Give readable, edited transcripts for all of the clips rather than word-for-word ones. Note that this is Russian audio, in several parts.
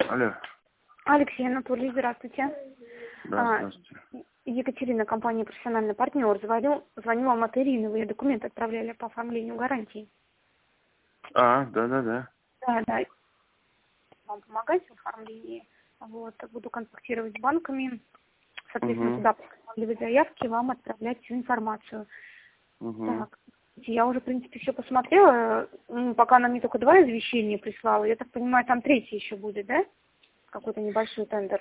Алло. Алексей Анатольевич, здравствуйте. Да, здравствуйте. Екатерина, компания «Профессиональный партнер». Звоню вам от Ирины. Вы документы отправляли по оформлению гарантии. Да. Да. Вам помогать в оформлении. Вот. Буду контактировать с банками. Соответственно, Угу. туда подготавливать заявки, вам отправлять всю информацию. Угу. Так. Я уже, в принципе, все посмотрела. Пока она мне только 2 извещения прислала. Я так понимаю, там 3 еще будет, да? Какой-то небольшой тендер.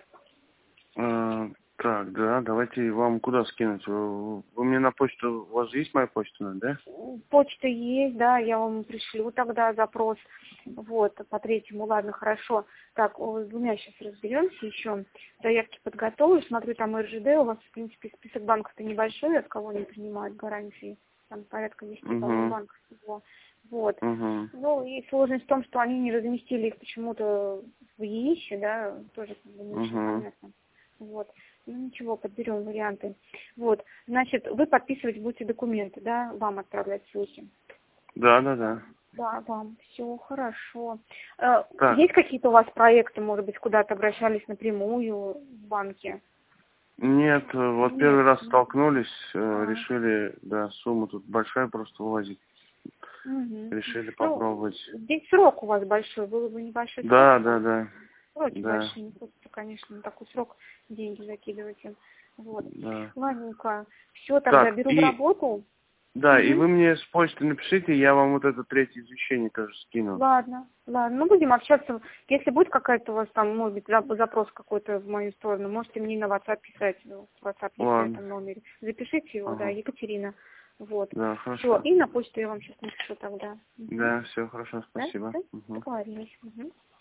Так, да, давайте вам куда скинуть? Вы мне на почту, у вас есть моя почта, да? Почта есть, да, я вам пришлю тогда запрос. Вот, по 3-му, ладно, хорошо. Так, с 2 сейчас разберемся еще. Заявки подготовлю, смотрю, там РЖД, у вас, в принципе, список банков-то небольшой, от кого они принимают гарантии. Там порядка 10, по-моему, банков всего. Вот. Угу. Ну, и сложность в том, что они не разместили их почему-то в ЕИСе, да, тоже как бы не очень Угу. понятно. Вот. Ну, ничего, подберем варианты. Вот. Значит, вы подписывать будете документы, да, вам отправлять ссылки? Да. Да, вам. Все хорошо. Так, Есть какие-то у вас проекты, может быть, куда-то обращались напрямую в банке? нет, вот Нет. первый раз столкнулись, А, решили, да, сумма тут большая просто вывозить. мгм. Решили Ну, попробовать. здесь срок у вас большой, был бы небольшой срок. Да. Сроки Да. большие, не хочется, конечно, на такой срок деньги закидывать им. Вот. Да. Ладненько. Все, тогда Так, беру в работу. да, и вы мне с почты напишите, я вам вот это 3-е извещение тоже скину. Ладно. Ну будем общаться. Если будет какая-то у вас там, может быть, запрос какой-то в мою сторону, можете мне на WhatsApp писать. WhatsApp есть на Ладно. этом номере. Запишите его, да, Ага. Екатерина. Вот. Да, Все, хорошо. и на почту я вам сейчас напишу тогда. Да, все хорошо, Да? спасибо. Все? Угу. Договорились.